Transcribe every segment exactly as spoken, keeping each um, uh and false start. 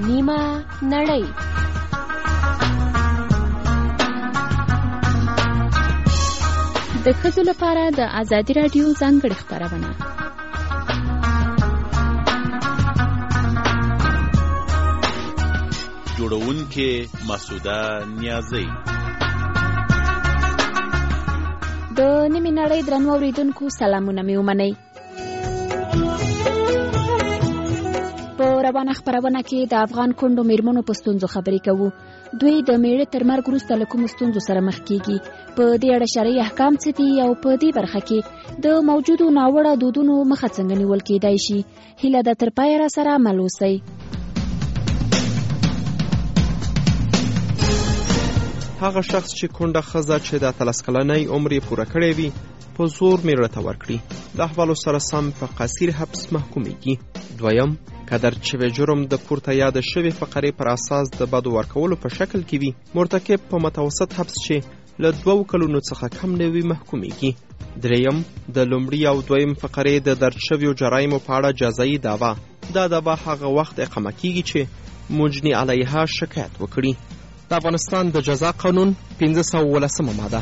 نیمه نړۍ. د ښځو لپاره د ازادي راډیو ځانګړې خپرونه. جوړونکې مسعوده نیازی. د نیمې نړۍ درنو اورېدونکو سلامونه مې ومنئ. په روانه خپرونه کې د افغان کونډو میرمنو په ستونزو خبرې کوو. دوی د میړه تر مرګ وروسته له کومو ستونزو سره مخ کیږي، په دې اړه شرعي احکام څه دي او په دې برخه کې د موجودو ناوړه دودونو مخه څنګه نیول کېدای شي. هیله ده تر پایه را سره مل اوسئ. هغه شخص چې کونډه ښځه چې د اتلس کلنۍ عمر یې پوره کړی وي په زور میړه ته ورکړي، د احوالو سره سم په قصیر حبس محکومیږي. دویم، کدر چې جرم د پورته یاد شوی فقرې پر اساس د بدو ورکولو په شکل کې وي، مرتکب په متوسط حبس چې له دوو کلونو څخه کم نه وي محکومیږي. دریم، د لومړي او دویم فقرې د درج شویو جرایمو په اړه جزایي دعوه. دا دعوه هغه وخت اقامه کیږي چې مجني علیها شکایت وکړي. د افغانستان د جزا قانون پنځه سوه اوولسمه ماده.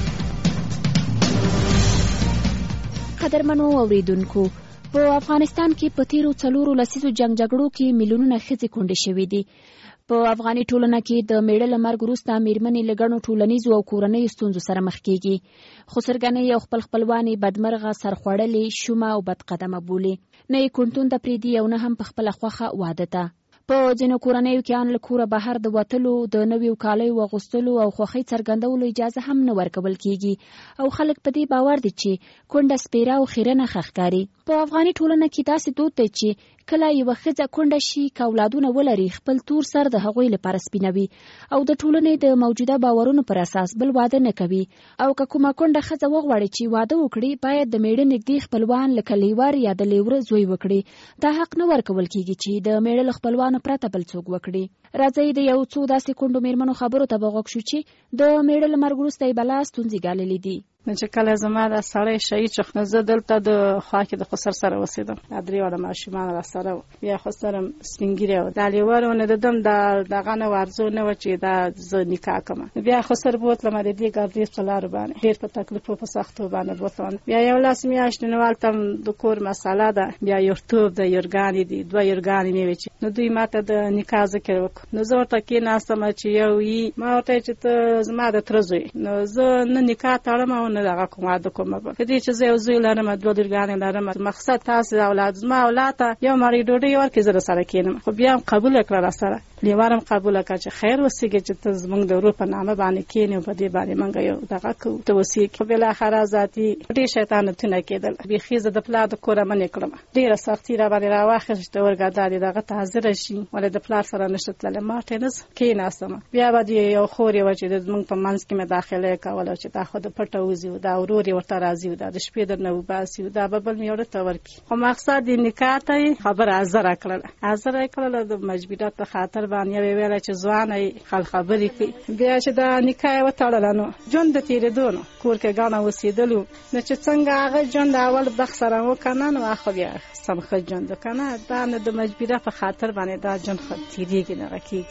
قدرمنو اوریدونکو، په افغانستان کې په تیرو څلورو لسیزو جنگ جګړو کې میلیونونه ښځې کونډې شوې دي. په افغاني ټولنه کې د میړه له مرګ وروسته میرمنې له ګڼو ټولنیزو او کورنیو ستونزو سره مخ کېږي. خسرګنۍ او خپل خپلوانې بدمرغه، سرخوړلې، شومه او بدقدمه بولي. نه یې کونتون ته پرېږدي او نه هم په خپله خوښه واده ته. په ځینو کورنیو کې ان له کوره بهر د وتلو، د نویو کالیو اغوستلو او خوښۍ څرګندولو اجازه هم نه ورکول کېږي او خلک په دې باور دي چې کونډه سپیره او خیرنه ښه ښکاري. په افغاني ټولنه کې داسې دود دی چې کله یوه ښځه کونډه شي، که اولادونه ولري، خپل تور سر د هغوی لپاره سپینوي او د ټولنې د موجوده باورونو پر اساس بل واده نه کوي. او که کومه کونډه ښځه وغواړي چې واده وکړي، باید د میړه نږدې خپلوان لکه لیور یا د لیوره زوی وکړي. دا حق نه ورکول کېږي چې د میړه له خپلوانو پرته بل څوک وکړي. راځئ د یو څو داسې کونډو میرمنو خبرو ته به غوږ شو چې د میړه له مرګ وروسته یې بلا ستونزې ګاللې دي. نو چې کله زما دا سړی شهید شو، نو زه دلته د خوا کې د خسر سره اوسېدم. دا درې واړه ماشومان راسره وو، بیا خسر هم سپین ږیری وو. دا لیور ونه ددم دا دغه نه ورځو نه وه چې دا زه نکاح کړم. بیا خسر بوتلم د دې ګردیز په لارو باندې، ډېر په تکلیفو په سختو باندې بوتلم. بیا یو لاس میاشتې نو هلته د کور مسله ده، بیا یورتوب ده، یورګانې دي، دوه یورګانې مې وې چې نو دوی ماته د نکاح ذکر وکړو. نو زه ورته کېناستم چې یو یي، ما ورته چې ته زما د تره زوی، نو زه نه نکاح تړم او نه دغه کوم واده کوم. په دې چې زه یو زوی لرم، دوه لورګانې لرم، مقصد تاسې اولاد زما اولاد ته یو مړۍ ډوډۍ ورکړي، زه راسره کېنم. خو بیا هم قبوله کړه راسره، لیوارم قبوله کړه چې خیر اوسېږي چې ته زموږ د ورور په نامه باندې کېنې او په دې باندې موږ یو دغه کوو، ته اوسېږي. خو بالاخره ذاتي ډېر شیطانتونه کېدل. بیخي زه د پلار د کوره منې کړم، ډېره سختي را باندې راواخېست چې اورګاډا دې دغه ته حاضره شي، ولې د پلار سره نشته تللی. ما ورته نه کېناستم. بیا به یو خور یې وه چې زموږ په منځ کې مې داخله یې کوله چې دا خو د پټه وځي، دا ورور یې ورته راځي، دا د شپې درنه وباسي، دا به بل مې ورته ورکړي. خو مقصد یې نکاح ته یې خبره حاضره کړله. حاضره یې کړله د مجبوریت په خاطر باندې یې ویله چې ځوانه یې خل خبرې کوي. بیا چې دا نکاح یې وتړله، نو ژوند د تېرېدو نو کور کې ګڼه اوسېدلو، نو چې څنګه هغه ژوند اول بخت سره وکنه، نو خو بیا سم ښه ژوند وکنه. دا نه د مجبوریت په خاطر باندې دا ژوند ښه تېرېږي، دغه کېږي.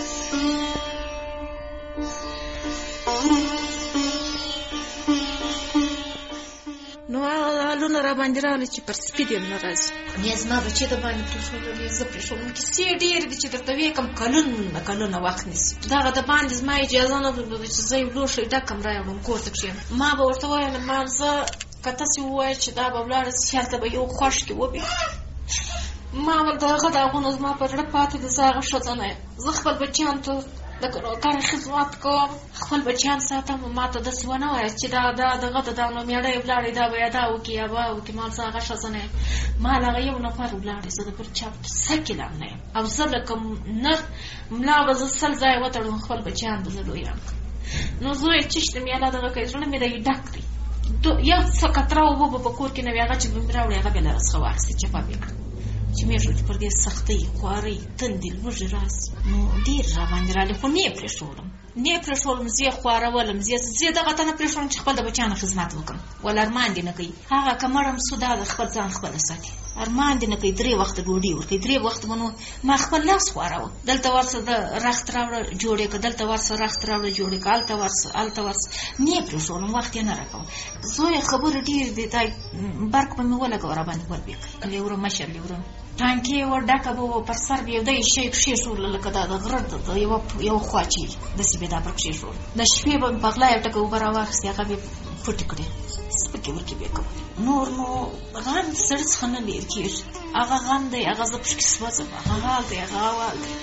نو حالونه را باندې راغلي چې پر سپي دې نه راځي. یا زما بچې د باندې پرېښودلې، زه پرېښودم. کیسې ډېرې دي چې درته ویې کړم، کلونه کلونه وخت نیسي. دغه د باندې زما اجازه نه درلوده چې زه یو لوښی ډک کړم راوړم کور ته کښېنم. ما به ورته ویل مام زه که تاسې ووایه چې دا به ولاړه سي، هلته به یو خوښ کې وبي. ما ویل د هغه داغونه زما په زړه پاتې دي، زه هغه ښځه نه یم. زه خپل بچیانو ته د کار خدمت کوم، خپل بچیان ساتم. ما ته داسې ونه وایه چې دا دا دغه د دا نو مېړه یې ولاړې، دا به یا دا وکړي یا به وکړي. ما زه هغه ښځه نه یم. ما له هغه یو نفر ولاړې، زه د بل چا په کیسه کې لا نه یم. او زه لکه نه ملا به زه سل ځایه وتړم، خپل بچیان به زه لویان کړم. نو زه یې چشتم یا لا دغه کوي، زړه مې د یې ډک دی. یو څه قطره اوبه به په کور کې نه وي، هغه چې به مې راوړي هغه به یې له راڅخه واخېستې، چپه مې کړه. چې مې شو چې پر دې سختۍ، خوارۍ، تندې، لوږې راسي، نو ډېر را باندې رالي. خو نه یې پرېښودم، نه یې پرېښودم. زه یې خوارولم، زه دغه ته نه پرېښودم چې خپل د بچیانو خدمت وکړم. ول ارمان دې نه کوي. هغه که مړم سو، دا د خپل ځان خپله ساتي. ارمان دې نه کوي درې وخت ډوډۍ ورکوي درې وخت منو ما خپل لاس خواروه دلته ورسه د رخت راوړه جوړې که دلته ورسه رخت راوړه جوړې که هلته ورسه هلته ورسه نه یې پرېښودم وخت یې نه راکوم زویه خبرې ډېرې دي دا برق به مې ولګوه راباندې ولوېږه لیوره مشر لیوره ټانکې ور ډکه به وه پر سر به یو دی شی کښېښوله لکه دا د غره د یوه یوه خوا چې داسې به دا پر کښېښوله د شپې به مې په غلا یو ټکه اوبه راواخېستې هغه به پټې کړې سپکې ورکې به یې کول نور نو غم سړي څخه نه لرې کېږي هغه غم دی هغه زه پشکې سوځم هغه حال دی هغه احوال دی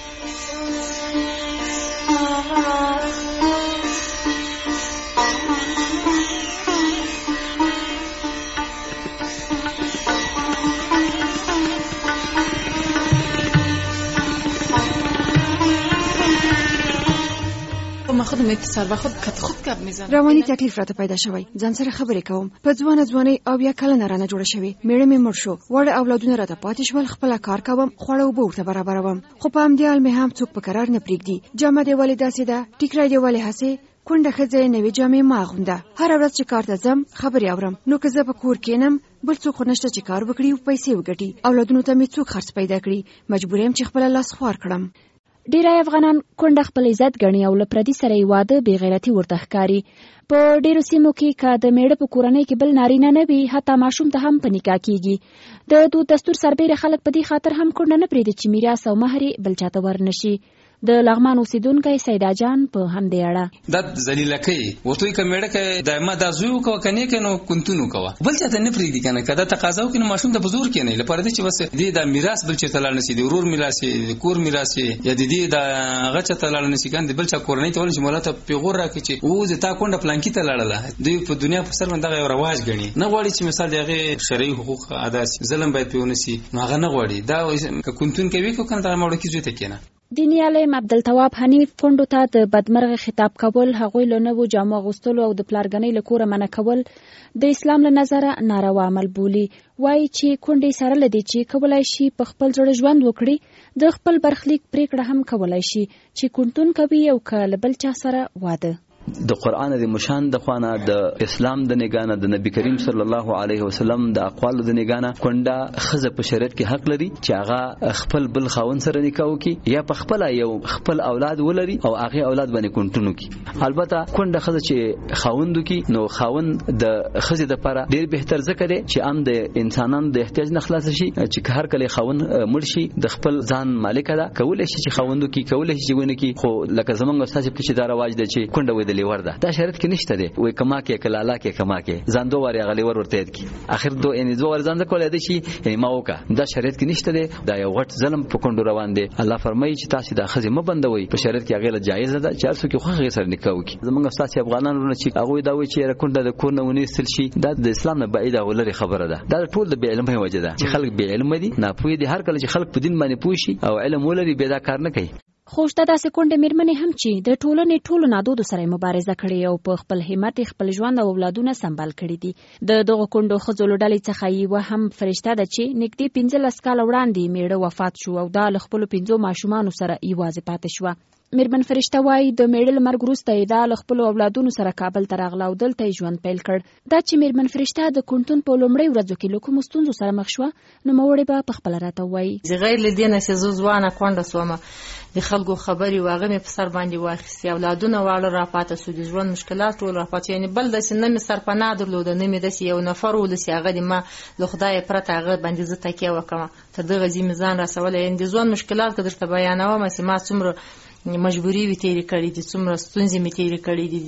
خودم اتصال با خود کت خود کب میزنم رواني تکلیف راته پیدا شوی ځان سره خبرې کوم په ځوانه ځواني او بیا کلنه رانه جوړه شوې میړه مې مړ شو وړه اولادونه راته پاتې شول خپله کار کوم خوړه اوبه ورته برابروم خو په همدې حال مې هم څوک په قرار نه پرېږدي جامه دې ولې داسې ده ټیکری دې ولې هسې کونډه ښځه نوې جامې ما اغونده هره ورځ چې کار ته ځم خبرې اورم نو که زه په کور کښېنم بل څوک خو نشته چې کار وکړي او پیسې وګټي اولادونو ته مې څوک خرڅ پیدا کړي مجبور یم چې خپله لاس خوار کړم ډیری افغانان کونډه خپل عزت ګڼي او له پردي سره یې واده بې غیرتي ورته ښکاري په ډیرو سیمو کې که د میړه په کورنۍ کې بل نارینه نه وي حتی ماشوم ته هم په نکاح کیږي د دود دستور سربیره خلک په دې خاطر هم کونډه نه پرېږدي چې میراث او مهر یې بل چاته ورنشي د لغمان اوسیدونکی سیدا جان په همدې اړه دا ذلیله کوي ورته یې که میړه که دایمه دا زوی وکوه که نه یې نو کونتون وکوه بل چاته نه پرېږدي که نه که دا تقاضا وکړي نو ماشوم ته په زور کښېنوي لپاره دې چې بس دې دا میراث بل چېرته لاړ نه شي د ورور میراث یې د کور میراث یې یا د دې دا هغه چاته لاړ نه شي که د بل چا کورنۍ ته ویل چې مولا ته پیغور راکړي چې اوس تا کونډه پلانکي ته لاړله دوی په دنیا په سر باندې دغه یو رواج ګڼي نه غواړي چې مثال د هغې شرعي حقوق ادا شي ظلم باید پرې ونه شي نو هغه نه غواړي دا که کونتون کوي که نه دغه مړوکي زوی ته کښېنه دیني عالم عبدالتواب حنیف کونډو ته د بدمرغه خطاب کول هغوی له نوو جامو اغوستلو او د پلارګنۍ له کوره منع کول د اسلام له نظره ناروا عمل بولي وایي چې کونډې سره له دې چې کولی شي په خپل زړه ژوند وکړي د خپل برخلیک پریکړه هم کولی شي چې کونتون کوي او که له بل چا سره واده د قرآن د مشان د خوانه د اسلام د نگانه د نبی کریم صلی الله علیه وسلم د اقوالو د نگانه کونډه خزه په شریعت کې حق لري چې هغه خپل بل خاون سره نکاح وکړي یا په خپل یو خپل اولاد ولري او هغه اولاد باندې کونټون وکړي البته کونډه خزه چې خاوند وکړي نو خاوند د خزه د لپاره ډیر بهتر ځکه دی چې ام د انسانانو د احتیاج نه خلاص شي چې هر کله خاوند مړ شي د خپل ځان مالک ده کولای شي چې خاوند وکړي کولای شي چې ونه کې خو لکه زمونږ استاد کې چې دا رواج دی چې کونډه وې لیور ده دا شرط کې نشته دی وای کما کې کلالا کې کما کې ځان دوه واری غلی ور ورته کی اخر دوه ان دوه ور ځان د کولای دی شي یعنی ما وکا دا شرط کې نشته دی دا یو غټ ظلم په کوندو روان دی الله فرمایي چې تاسو دا خزه م بندوي په شرط کې هغه جایز ده چې تاسو کې خو هغه سره نکاح وکي زمونږ استاد افغانانو چې هغه دا وایي چې کونډه د کور نه ونیسل شي دا د اسلام نه بعید او لري خبره ده دا ټول د بی علمه وجه ده چې خلک بی علم دي نه پوي دي هر کله چې خلک په دین باندې پوي شي او علم ولري به دا کار نه کوي خو شته داسې کونډې مېرمنې هم چې د ټولنې ټولو نادودو سره مبارزه کړې او په خپل همت خپل ژوند او اولادونه سمبال کړي دي د دغو کونډو ښځو له ډلې څخه یوه هم فرشته ده چې نږدې پنځلس کاله وړاندې میړه وفات شو او دا له خپلو پنځو ماشومانو سره یوازې پاتې شوه میرمن فرشته وایي د میړه له مرګ وروسته یې دا له خپلو اولادونو سره کابل ته راغله او دلته یې ژوند پیل کړ دا چې میرمن فرشته د کونتون په لومړۍ ورځو کې له کومو ستونزو سره مخ شوه نوموړې به پخپله راته ووایي غیر له دې نه چې زه ځوانه کونډه سومه د خلکو خبرې واغه مې په سر باندې واخیستې اولادونه واړه راپاته شو د ژوند مشکلات ټول راپاته یعنی بل داسې نه مې سرپناه درلوده نه مې داسې یو نفر ولسي هغه د ما له خدایه پرته هغه باندې زه تکیه وکړم تر دغه ځای مې ځان رسولی یعنې د ژوند مشکلات که درته بیانوم چې ما څومره مجبوري وي تېرې کړي دي څومره ستونزې مې تېرې کړي دي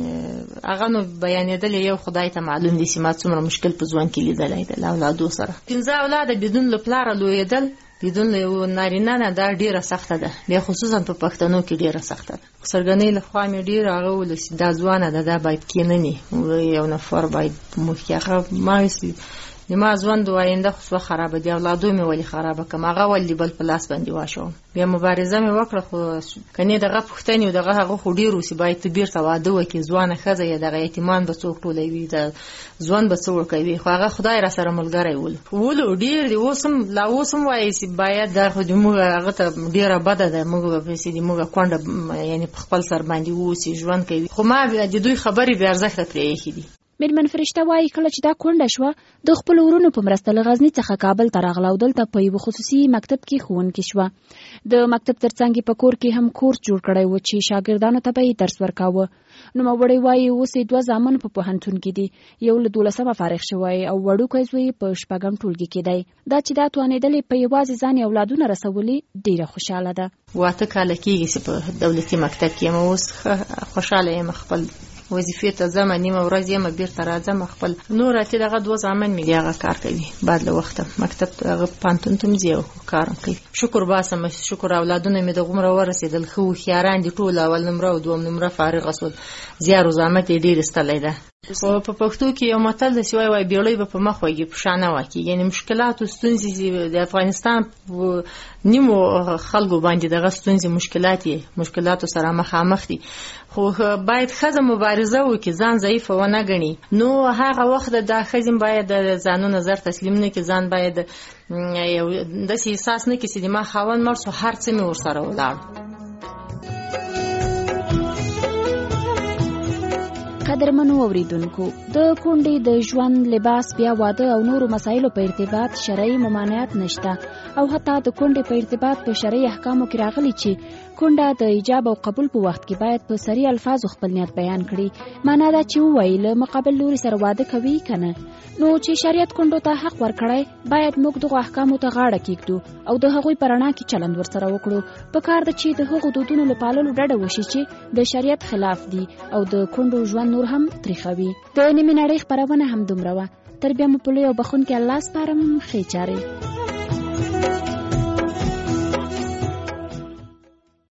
هغه نو بیانېدل یو خدای ته معلوم دي چې ما څومره مشکل په ژوند کې لیدلی دی له اولادو سره پنځه اولاده بدون له پلاره لویېدل بدون له یو نارینه نه دا ډېره سخته ده بیا خصوصا په پښتنو کې ډېره سخته ده سرګنۍ له خوا مې ډېر هغه ولسي دا ځوانه ده دا باید کېنني یو نفر باید مخکې هغه ما د ما ژوند آینده خو خرابه دي اولادو مې ولې خرابه کړم هغه ولې بل په لاس باندې واچوم بیا مبارزه مې وکړه خو کنې دغه پوښتنې او دغه هغه خو ډېر اوسي باید ته بیرته واده وکړې ځوانه ښځه یا دغه یتیمان به څوک ټولوي د ژوند به څه ورکوي خو هغه خدای را سره ملګری ولو ولو ډېر دی اوس هم لا اوس هم وایي چې باید دا خو زموږ هغه ته ډېره بده ده موږ به چې موږ کونډه یعنې په خپل سر باندې واوسي ژوند کوي خو ما د دوی خبرې بې ارزښته پرې ایښي دي میرمن فرشته وایي کله چې دا کونډه شوه د خپلو ورونو په مرسته له غزني څخه کابل ته راغله او دلته په یوه خصوصي مکتب کې ښوونکې شوه. د مکتب ترڅنګ یې په کور کې هم کورس جوړ کړی و چې شاګردانو ته به یې درس ورکاوه. نوموړی وایي اوس یې دوه زامن په پوهنتون کې دي، یو له دولسمه فارغ شوی او وړوکی زوی په شپږم ټولګي کې دی. دا چې دا توانېدلې په یوازې ځان یې اولادونه رسولي ډېره خوشحاله ده. واته کاله کېږي چې په دولتي مکتب کې یم، اوس خوشحاله یم. خپل وظیفې ته ځم، نیمه ورځ یم بیرته راځم. خپل نور اتې دغه دوه زامن مې دي، هغه کار کوي بعد له وخته مکتب هغه پوهنتون ته ځي او کار کوي. شکر باسم، شکر اولادونه مې دغومره ورسېدل، ښه هوښیاران دي ټول، اول نمره او دوم نمره فارغه شول. زیار و زحمت یې ډېر ایستلی ده. خو په پښتو کې یو متل دی چې وایي وایي بیړۍ به په مخ وږي په شا نه واقعي. یعنې مشکلات او ستونزې د افغانستان نیمو خلکو باندې دغه ستونزې مشکلات یې مشکلاتو سره مخامخ دي، خو باید ښځه مبارزه وکړي، ځان ضعیفه ونه ګڼي. نو هغه وخت دا ښځې باید د ځانو نظر تسلیم نه کړي، ځان باید یو داسې احساس نه کړي چې د ما خاوند مړ شو هر څه مې ورسره ولاړ. قدرمنو اوریدونکو، د کونډې د ژوند، لباس، بیا واده او نورو مسایلو په ارتباط شرعي ممانعت نشته، او حتی د کونډې په ارتباط په شرعي احکامو کې راغلي چې کونډه د ایجاب او قبول په وخت کې باید په صریح الفاظو خپل نیت بیان کړي. معنا دا چې ووایي له مقابل لوري سره واده کوي که نه. نو چې شریعت کونډو ته حق ورکړی، باید موږ دغو احکامو ته غاړه کېږدو او د هغوی په رڼا کې چلند ورسره وکړو. په کار ده چې د هغو دودونو له پاللو ډډه وشي چې د شریعت خلاف دي او د کونډو ژوند نور هم تریخوي. د نیمې نړۍ خپرونه هم دومره وه. تر بیا مو په لوی او بخښونکي الله سپارم. ښې چارې.